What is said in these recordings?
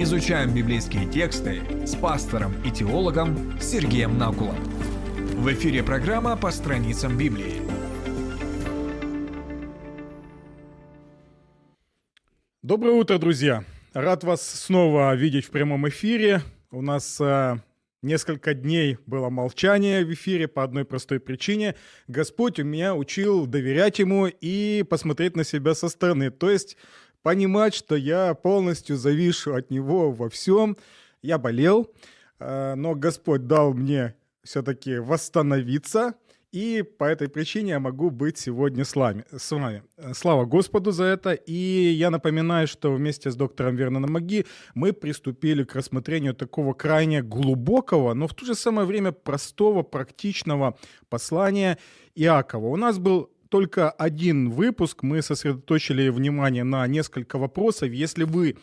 Изучаем библейские тексты с пастором и теологом Сергеем Накулом. В эфире программа «По страницам Библии». Доброе утро, друзья! Рад вас снова видеть в прямом эфире. У нас несколько дней было молчание в эфире по одной простой причине. Господь у меня учил доверять Ему и посмотреть на себя со стороны. То есть понимать, что я полностью завишу от Него во всем. Я болел, но Господь дал мне все-таки восстановиться. И по этой причине я могу быть сегодня с вами. Слава Господу за это. И я напоминаю, что вместе с доктором Верноном Маги мы приступили к рассмотрению такого крайне глубокого, но в то же самое время простого, практичного послания Иакова. У нас был только один выпуск, мы сосредоточили внимание на несколько вопросов. Если вы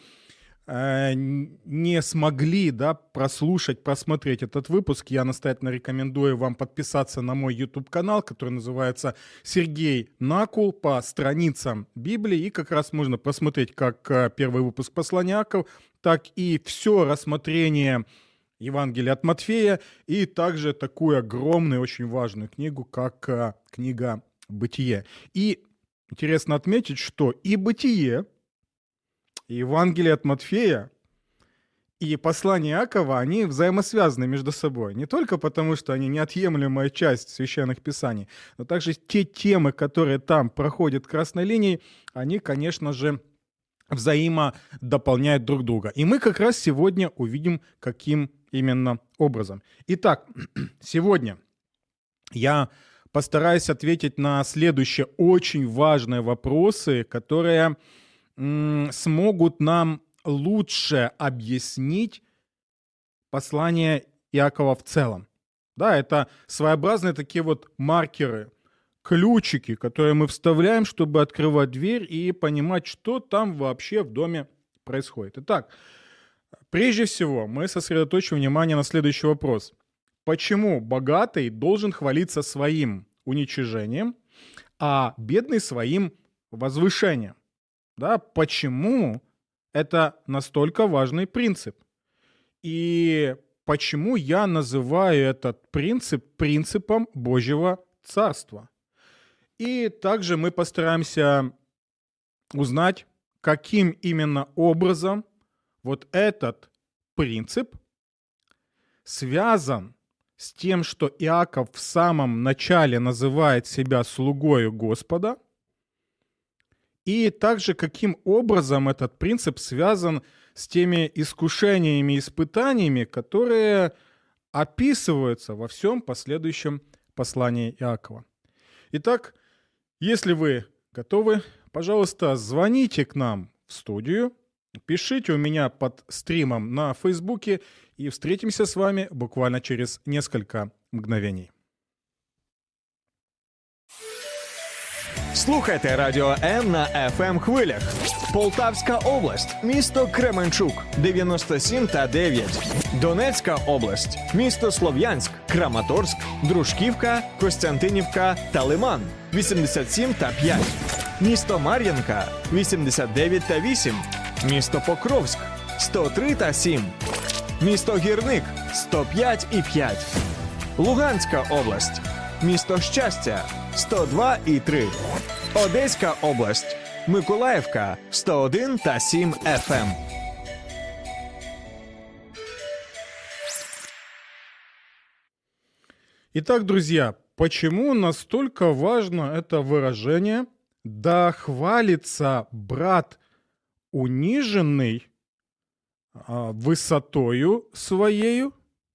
не смогли прослушать, просмотреть этот выпуск, я настоятельно рекомендую вам подписаться на мой YouTube-канал, который называется «Сергей Накул по страницам Библии». И как раз можно посмотреть как первый выпуск послания Иакова, так и все рассмотрение Евангелия от Матфея, и также такую огромную, очень важную книгу, как книга «Бытие». И интересно отметить, что и «Бытие», и Евангелие от Матфея, и послание Иакова, они взаимосвязаны между собой. Не только потому, что они неотъемлемая часть священных писаний, но также те темы, которые там проходят красной линией, они, конечно же, взаимодополняют друг друга. И мы как раз сегодня увидим, каким именно образом. Итак, сегодня я постараюсь ответить на следующие очень важные вопросы, которые смогут нам лучше объяснить послание Иакова в целом. Да, это своеобразные такие вот маркеры, ключики, которые мы вставляем, чтобы открывать дверь и понимать, что там вообще в доме происходит. Итак, прежде всего мы сосредоточим внимание на следующий вопрос. Почему богатый должен хвалиться своим уничижением, а бедный своим возвышением? Да, почему это настолько важный принцип? И почему я называю этот принцип принципом Божьего Царства? И также мы постараемся узнать, каким именно образом вот этот принцип связан с тем, что Иаков в самом начале называет себя слугою Господа, и также каким образом этот принцип связан с теми искушениями и испытаниями, которые описываются во всем последующем послании Иакова. Итак, если вы готовы, пожалуйста, звоните к нам в студию, пишите у меня под стримом на Фейсбуке, и встретимся с вами буквально через несколько мгновений. Слухайте Радіо М на FM хвилях. Полтавська область, місто Кременчук, 97,9. Донецька область, місто Слов'янськ, Краматорськ, Дружківка, Костянтинівка та Лиман, 87,5. Місто Мар'їнка, 89,8. Місто Покровськ, 103,7. Місто Гірник, 105,5. Луганська область, місто Щастя, 102,3. Одеська область, Миколаївка, 101,7 FM. Итак, друзья, почему настолько важно это выражение «да хвалится брат униженный высотою своею,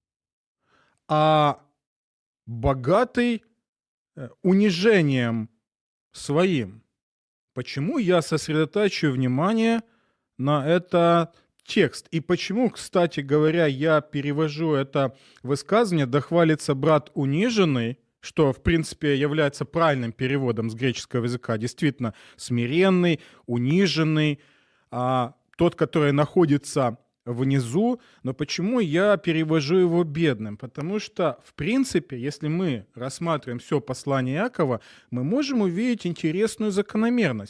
а богатый унижением своим»? Почему я сосредотачиваю внимание на этот текст? И почему, кстати говоря, я перевожу это высказывание «да хвалится брат униженный», что, в принципе, является правильным переводом с греческого языка, действительно, смиренный, униженный, тот, который находится внизу, но почему я перевожу его бедным? Потому что, в принципе, если мы рассматриваем все послание Иакова, мы можем увидеть интересную закономерность.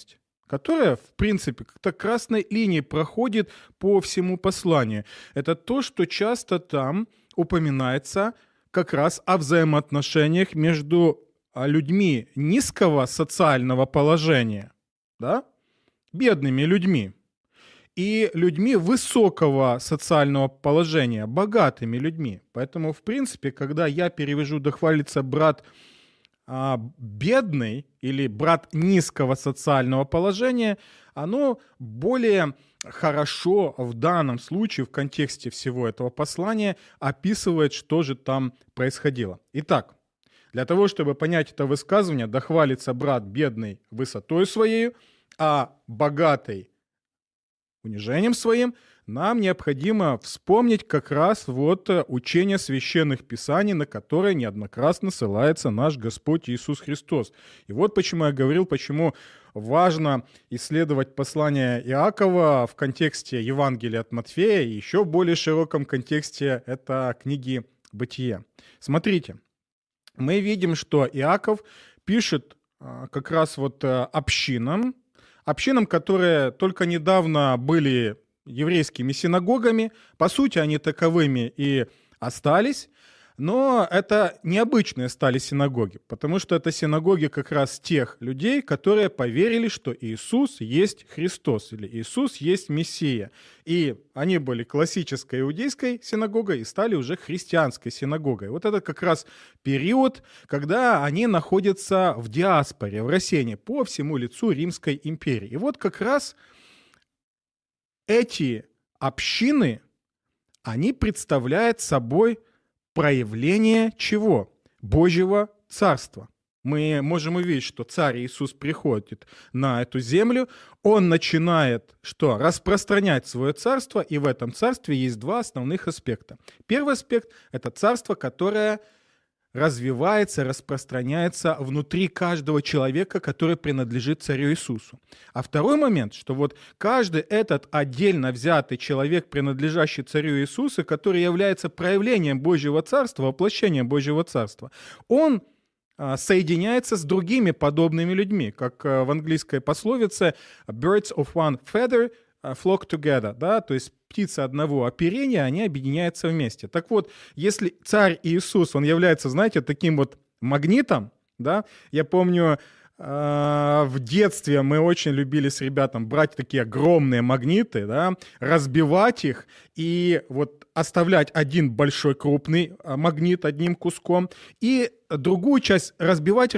которая, в принципе, как-то красной линией проходит по всему посланию. Это то, что часто там упоминается как раз о взаимоотношениях между людьми низкого социального положения, да, бедными людьми, и людьми высокого социального положения, богатыми людьми. Поэтому, в принципе, когда я перевожу «да хвалится брат бедный» или «брат низкого социального положения», оно более хорошо в данном случае, в контексте всего этого послания, описывает, что же там происходило. Итак, для того, чтобы понять это высказывание, «да хвалится брат бедный высотой своею, а богатый унижением своим», нам необходимо вспомнить как раз вот учение священных писаний, на которое неоднократно ссылается наш Господь Иисус Христос. И вот почему я говорил, почему важно исследовать послание Иакова в контексте Евангелия от Матфея и еще в более широком контексте это книги Бытие. Смотрите, мы видим, что Иаков пишет как раз вот общинам, которые только недавно были еврейскими синагогами. По сути, они таковыми и остались. Но это необычные стали синагоги, потому что это синагоги как раз тех людей, которые поверили, что Иисус есть Христос или Иисус есть Мессия. И они были классической иудейской синагогой и стали уже христианской синагогой. Вот это как раз период, когда они находятся в диаспоре, в рассеянии по всему лицу Римской империи. И вот как раз эти общины, они представляют собой проявление чего? Божьего Царства. Мы можем увидеть, что Царь Иисус приходит на эту землю, Он начинает что? Распространять свое царство, и в этом царстве есть два основных аспекта. Первый аспект – это царство, которое развивается, распространяется внутри каждого человека, который принадлежит Царю Иисусу. А второй момент, что вот каждый этот отдельно взятый человек, принадлежащий Царю Иисусу, который является проявлением Божьего Царства, воплощением Божьего Царства, он соединяется с другими подобными людьми, как в английской пословице «birds of one feather flock together», да, то есть птицы одного оперения, они объединяются вместе. Так вот, если Царь Иисус, Он является, знаете, таким вот магнитом, да, я помню, в детстве мы очень любили с ребятами брать такие огромные магниты, да, разбивать их и вот оставлять один большой крупный магнит одним куском и другую часть разбивать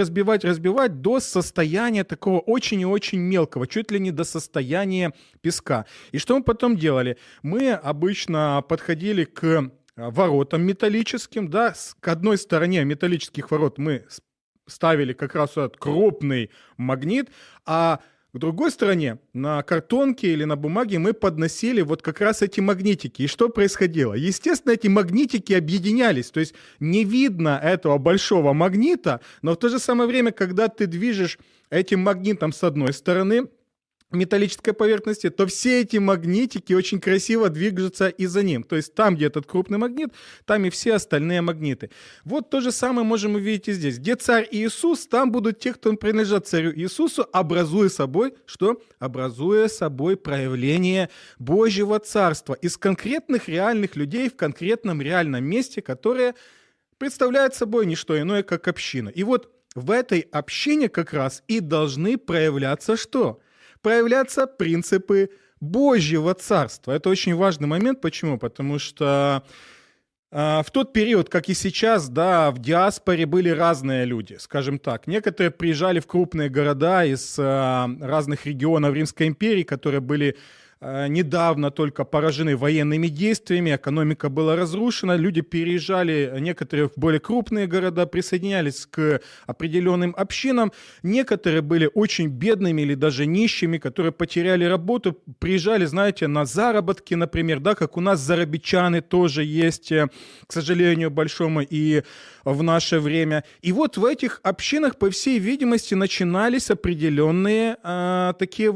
до состояния такого очень и очень мелкого, чуть ли не до состояния песка. И что мы потом делали? Мы обычно подходили к воротам металлическим, да, к одной стороне металлических ворот мы ставили как раз этот крупный магнит, а к другой стороне на картонке или на бумаге мы подносили вот как раз эти магнитики. И что происходило? Естественно, эти магнитики объединялись, то есть не видно этого большого магнита, но в то же самое время, когда ты движешь этим магнитом с одной стороны металлической поверхности, то все эти магнитики очень красиво двигаются и за ним. То есть там, где этот крупный магнит, там и все остальные магниты. Вот то же самое можем увидеть и здесь. Где Царь Иисус, там будут те, кто принадлежат Царю Иисусу, образуя собой, что? Образуя собой проявление Божьего Царства из конкретных реальных людей в конкретном реальном месте, которое представляет собой не что иное, как община. И вот в этой общине как раз и должны проявляться что? Проявляться принципы Божьего Царства. Это очень важный момент. Почему? Потому что в тот период, как и сейчас, да, в диаспоре были разные люди, скажем так. Некоторые приезжали в крупные города из разных регионов Римской империи, которые были недавно только поражены военными действиями, экономика была разрушена, люди переезжали, некоторые в более крупные города, присоединялись к определенным общинам, некоторые были очень бедными или даже нищими, которые потеряли работу, приезжали, знаете, на заработки, например, да, как у нас зарабичаны тоже есть, к сожалению, большому и в наше время. И вот в этих общинах, по всей видимости, начинались определенные такие вот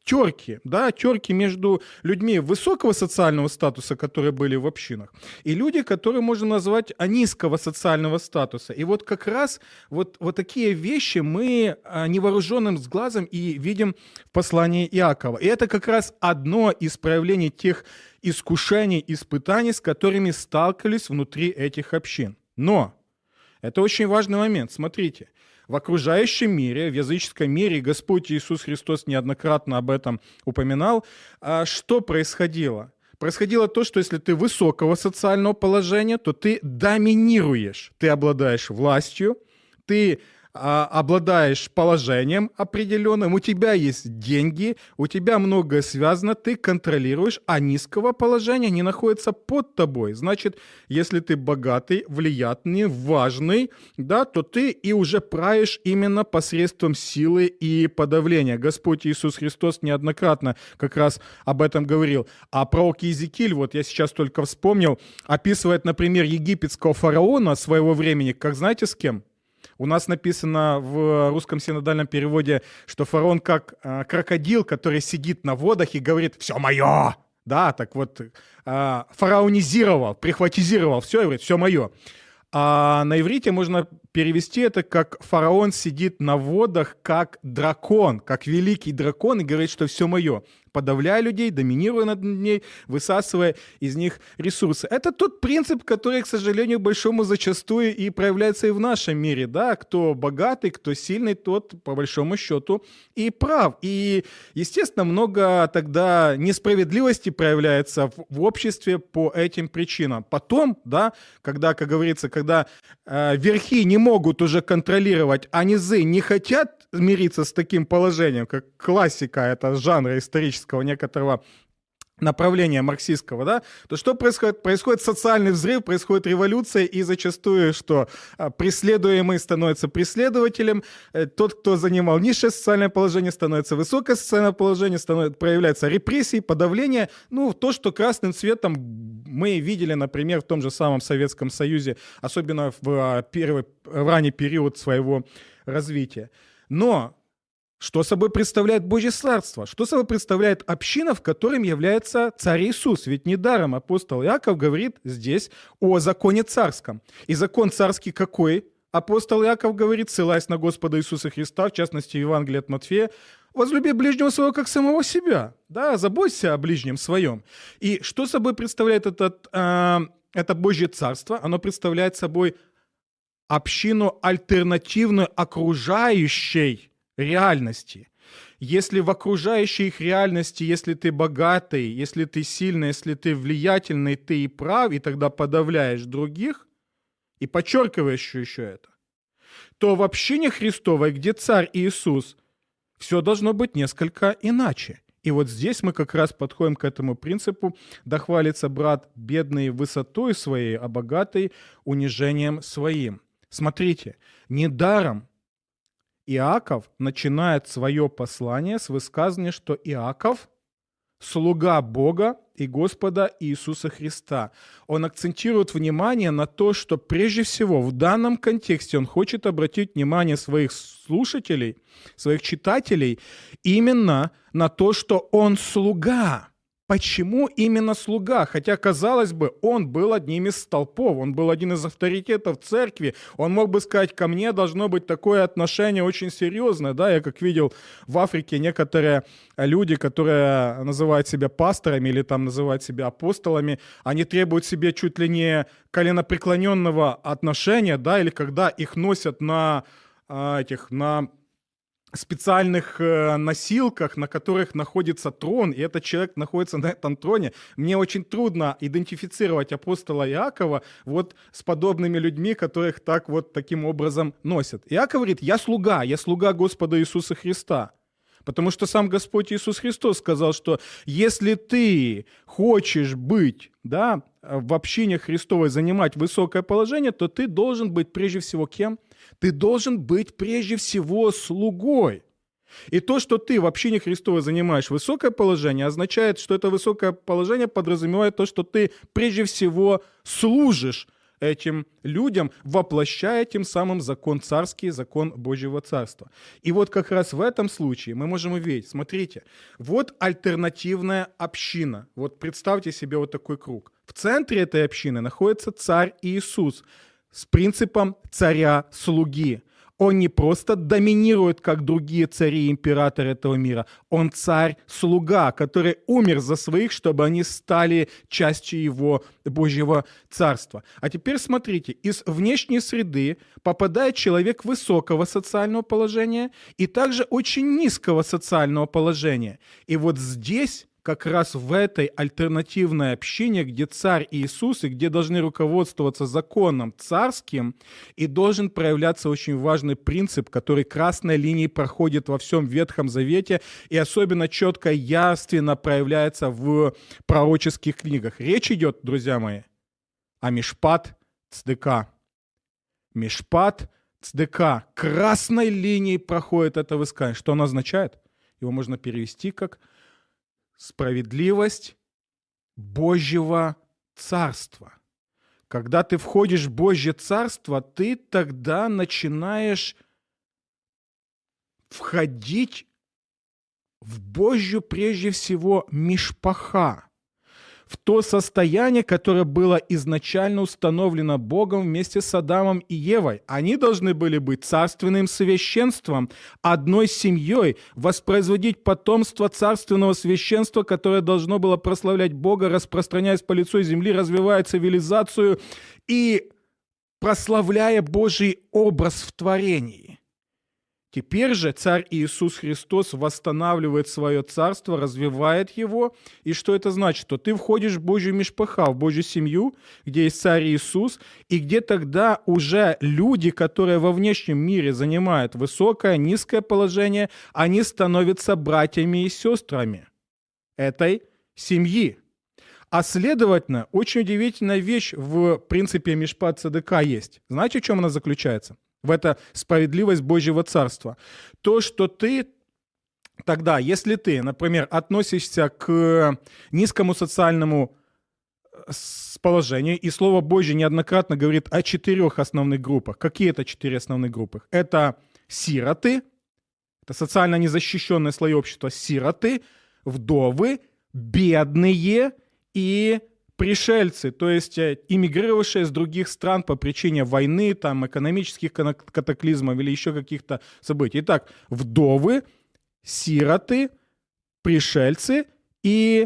терки, да, терки между людьми высокого социального статуса, которые были в общинах, и люди, которые можно назвать низкого социального статуса. И вот как раз вот такие вещи мы невооруженным глазом и видим в послании Иакова. И это как раз одно из проявлений тех искушений, испытаний, с которыми сталкивались внутри этих общин. Но это очень важный момент. Смотрите. В окружающем мире, в языческом мире, Господь Иисус Христос неоднократно об этом упоминал, что происходило? Происходило то, что если ты высокого социального положения, то ты доминируешь, ты обладаешь властью, ты обладаешь положением определенным, у тебя есть деньги, у тебя многое связано, ты контролируешь, а низкого положения не находится под тобой. Значит, если ты богатый, влиятельный, важный, да, то ты и уже правишь именно посредством силы и подавления. Господь Иисус Христос неоднократно как раз об этом говорил. А пророк Иезекииль, вот я сейчас только вспомнил, описывает, например, египетского фараона своего времени, как знаете с кем? У нас написано в русском синодальном переводе, что фараон как крокодил, который сидит на водах и говорит «все мое». Да, так вот, фараонизировал, прихватизировал, все, и говорит «все мое». А на иврите можно перевести это как «фараон сидит на водах как дракон, как великий дракон и говорит, что все мое». Подавляя людей, доминируя над ней, высасывая из них ресурсы. Это тот принцип, который, к сожалению, большому зачастую и проявляется и в нашем мире. Да? Кто богатый, кто сильный, тот, по большому счету, и прав. И, естественно, много тогда несправедливости проявляется в обществе по этим причинам. Потом, да, когда, как говорится, когда верхи не могут уже контролировать, а низы не хотят мириться с таким положением, как классика, это жанра исторического некоторого направления марксистского, да, то что происходит? Происходит социальный взрыв, происходит революция, и зачастую, что преследуемый становится преследователем, тот, кто занимал низшее социальное положение, становится высокое социальное положение, проявляются репрессии, подавление, ну, то, что красным цветом мы видели, например, в том же самом Советском Союзе, особенно в ранний период своего развития. Но что собой представляет Божье Царство? Что собой представляет община, в которой является Царь Иисус? Ведь недаром апостол Иаков говорит здесь о законе царском. И закон царский какой? Апостол Иаков говорит, ссылаясь на Господа Иисуса Христа, в частности, в Евангелии от Матфея, «Возлюби ближнего своего, как самого себя». Да, заботься о ближнем своем. И что собой представляет это Божье Царство? Оно представляет собой общину альтернативную окружающей реальности. Если в окружающей их реальности, если ты богатый, если ты сильный, если ты влиятельный, ты и прав, и тогда подавляешь других, и подчеркиваешь еще это, то в общине Христовой, где Царь Иисус, все должно быть несколько иначе. И вот здесь мы как раз подходим к этому принципу: да хвалится брат бедный высотой своей, а богатый унижением своим. Смотрите, недаром Иаков начинает свое послание с высказывания, что Иаков – слуга Бога и Господа Иисуса Христа. Он акцентирует внимание на то, что прежде всего в данном контексте он хочет обратить внимание своих слушателей, своих читателей именно на то, что он слуга. Почему именно слуга? Хотя, казалось бы, он был одним из столпов, он был один из авторитетов церкви. Он мог бы сказать, ко мне должно быть такое отношение очень серьезное. Да, я как видел в Африке некоторые люди, которые называют себя пасторами или там называют себя апостолами, они требуют себе чуть ли не коленопреклоненного отношения, да, или когда их носят на специальных носилках, на которых находится трон, и этот человек находится на этом троне. Мне очень трудно идентифицировать апостола Иакова вот с подобными людьми, которых так вот таким образом носят. Иаков говорит, я слуга Господа Иисуса Христа. Потому что сам Господь Иисус Христос сказал, что если ты хочешь быть, да, в общине Христовой, занимать высокое положение, то ты должен быть прежде всего кем? Ты должен быть прежде всего слугой. И то, что ты в общине Христовой занимаешь высокое положение, означает, что это высокое положение подразумевает то, что ты прежде всего служишь этим людям, воплощая тем самым закон царский, закон Божьего Царства. И вот как раз в этом случае мы можем увидеть, смотрите, вот альтернативная община. Вот представьте себе вот такой круг. В центре этой общины находится царь Иисус с принципом царя-слуги. Он не просто доминирует, как другие цари и императоры этого мира. Он царь-слуга, который умер за своих, чтобы они стали частью его Божьего Царства. А теперь смотрите, из внешней среды попадает человек высокого социального положения и также очень низкого социального положения. И вот здесь, как раз в этой альтернативной общине, где царь Иисус и где должны руководствоваться законом царским, и должен проявляться очень важный принцип, который красной линией проходит во всем Ветхом Завете и особенно четко, явственно проявляется в пророческих книгах. Речь идет, друзья мои, о Мишпат Цдека. Мишпат Цдека. Красной линией проходит это высказывание. Что оно означает? Его можно перевести как справедливость Божьего Царства. Когда ты входишь в Божье Царство, ты тогда начинаешь входить в Божью, прежде всего, мишпаха, в то состояние, которое было изначально установлено Богом вместе с Адамом и Евой. Они должны были быть царственным священством, одной семьей, воспроизводить потомство царственного священства, которое должно было прославлять Бога, распространяясь по лицу земли, развивая цивилизацию и прославляя Божий образ в творении. Теперь же царь Иисус Христос восстанавливает свое царство, развивает его. И что это значит? Что ты входишь в Божью мишпаха, в Божью семью, где есть царь Иисус, и где тогда уже люди, которые во внешнем мире занимают высокое, низкое положение, они становятся братьями и сестрами этой семьи. А следовательно, очень удивительная вещь в принципе Мишпат Цедека есть. Знаете, в чем она заключается? В это справедливость Божьего Царства. То, что ты тогда, если ты, например, относишься к низкому социальному положению, и Слово Божье неоднократно говорит о 4 основных группах. Какие это 4 основных группы? Это сироты, это социально незащищенные слои общества, сироты, вдовы, бедные и пришельцы, то есть иммигрировавшие из других стран по причине войны, там, экономических катаклизмов или еще каких-то событий. Итак, вдовы, сироты, пришельцы и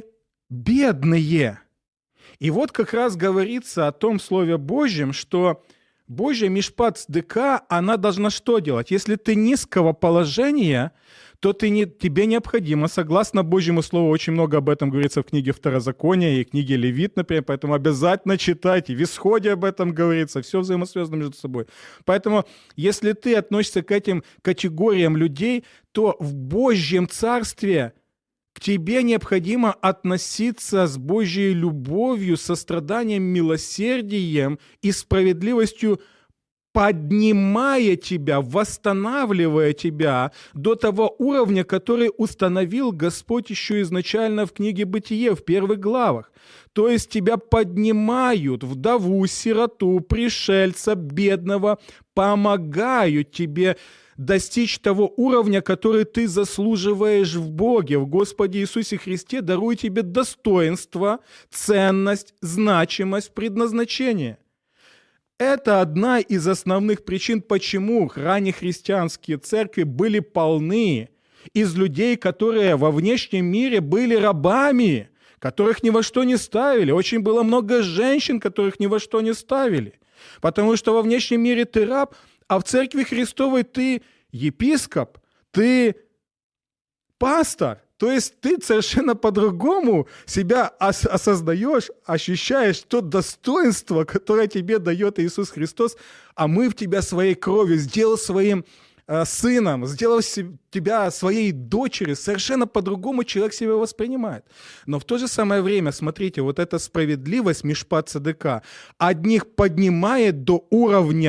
бедные. И вот как раз говорится о том Слове Божьем, что Божья Мишпат Цдека, она должна что делать? Если ты низкого положения, то тебе необходимо, согласно Божьему Слову, очень много об этом говорится в книге Второзакония и книге Левит, например, поэтому обязательно читайте. В Исходе об этом говорится, все взаимосвязано между собой. Поэтому, если ты относишься к этим категориям людей, то в Божьем Царстве к тебе необходимо относиться с Божьей любовью, состраданием, милосердием и справедливостью, поднимая тебя, восстанавливая тебя до того уровня, который установил Господь еще изначально в книге Бытие, в первых главах. То есть тебя поднимают, вдову, сироту, пришельца, бедного, помогают тебе достичь того уровня, который ты заслуживаешь в Боге, в Господе Иисусе Христе, дарует тебе достоинство, ценность, значимость, предназначение. Это одна из основных причин, почему раннехристианские церкви были полны из людей, которые во внешнем мире были рабами, которых ни во что не ставили. Очень было много женщин, которых ни во что не ставили. Потому что во внешнем мире ты раб, а в церкви Христовой ты епископ, ты пастор. То есть ты совершенно по-другому себя осознаешь, ощущаешь то достоинство, которое тебе дает Иисус Христос, а мы в тебя своей кровью сделал своим сыном, сделал тебя своей дочерью, совершенно по-другому человек себя воспринимает. Но в то же самое время, смотрите, вот эта справедливость Мишпат Цедека одних поднимает до уровня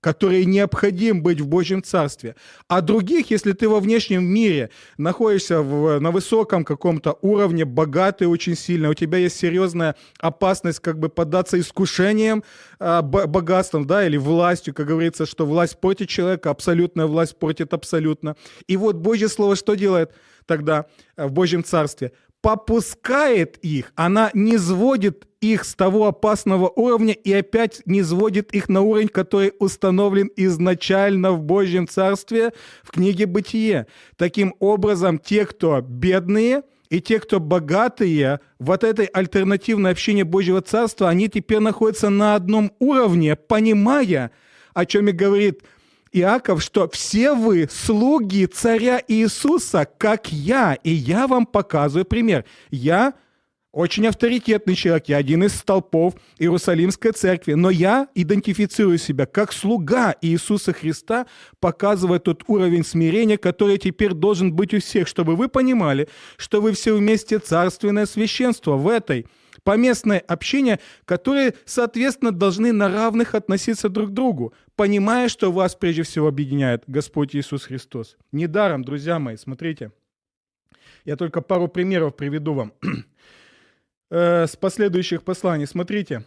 которые необходим быть в Божьем Царстве. А других, если ты во внешнем мире находишься на высоком каком-то уровне, богатый очень сильно, у тебя есть серьезная опасность как бы поддаться искушениям, богатством, да, или властью, как говорится, что власть портит человека, абсолютная власть портит абсолютно. И вот Божье Слово что делает тогда в Божьем Царстве? Попускает их, она не сводит их с того опасного уровня и опять не сводит их на уровень, который установлен изначально в Божьем Царстве в книге Бытие. Таким образом, те, кто бедные, и те, кто богатые, вот этой альтернативной общине Божьего Царства, они теперь находятся на одном уровне, понимая, о чем и говорит Иаков, что все вы слуги царя Иисуса, как я, и я вам показываю пример. Я очень авторитетный человек, я один из столпов Иерусалимской церкви, но я идентифицирую себя как слуга Иисуса Христа, показывая тот уровень смирения, который теперь должен быть у всех, чтобы вы понимали, что вы все вместе царственное священство в этой поместное общение, которые, соответственно, должны на равных относиться друг к другу, понимая, что вас прежде всего объединяет Господь Иисус Христос. Недаром, друзья мои, смотрите, я только пару примеров приведу вам с последующих посланий. Смотрите,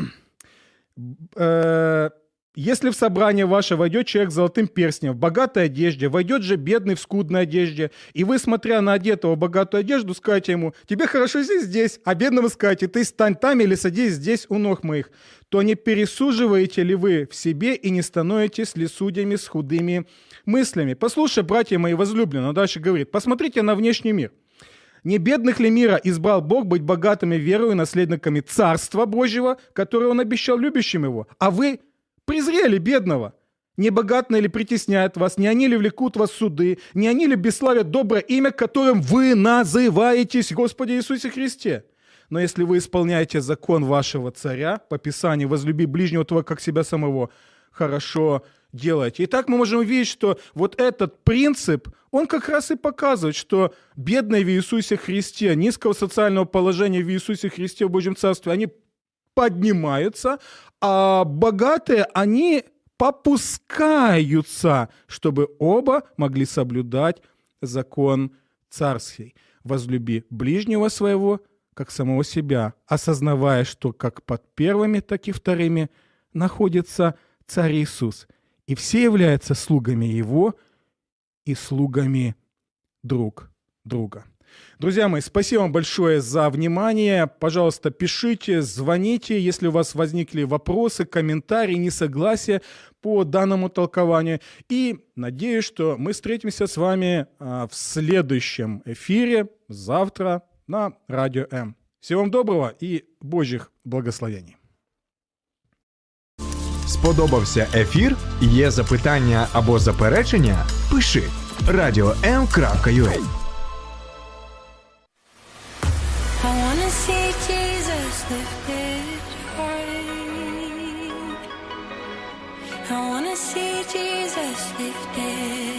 если в собрание ваше войдет человек с золотым перстнем, в богатой одежде, войдет же бедный в скудной одежде, и вы, смотря на одетого в богатую одежду, скажете ему: тебе хорошо здесь, а бедному скажете: ты стань там или садись здесь у ног моих, то не пересуживаете ли вы в себе и не становитесь ли судьями с худыми мыслями? Послушай, братья мои возлюбленные, он дальше говорит, посмотрите на внешний мир. Не бедных ли мира избрал Бог быть богатыми верою и наследниками Царства Божьего, которое Он обещал любящим Его? А вы презрели бедного. Не богатные ли притесняют вас, не они ли влекут вас в суды, не они ли бесславят доброе имя, которым вы называетесь, Господи Иисусе Христе? Но если вы исполняете закон вашего царя, по Писанию, возлюби ближнего твоего, как себя самого, хорошо делаете. Итак, мы можем увидеть, что вот этот принцип, он как раз и показывает, что бедные в Иисусе Христе, низкого социального положения в Иисусе Христе в Божьем Царстве, они поднимаются, а богатые, они попускаются, чтобы оба могли соблюдать закон царский. Возлюби ближнего своего, как самого себя, осознавая, что как под первыми, так и вторыми находится Царь Иисус. И все являются слугами Его и слугами друг друга. Друзья мои, спасибо вам большое за внимание. Пожалуйста, пишите, звоните, если у вас возникли вопросы, комментарии, несогласия по данному толкованию. И надеюсь, что мы встретимся с вами в следующем эфире завтра на Радіо М. Всего вам доброго і Божих благословений. Сподобався ефір? Є запитання або заперечення? Пиши radio.m.ua. I wanna see Jesus lifted high. I wanna see Jesus lifted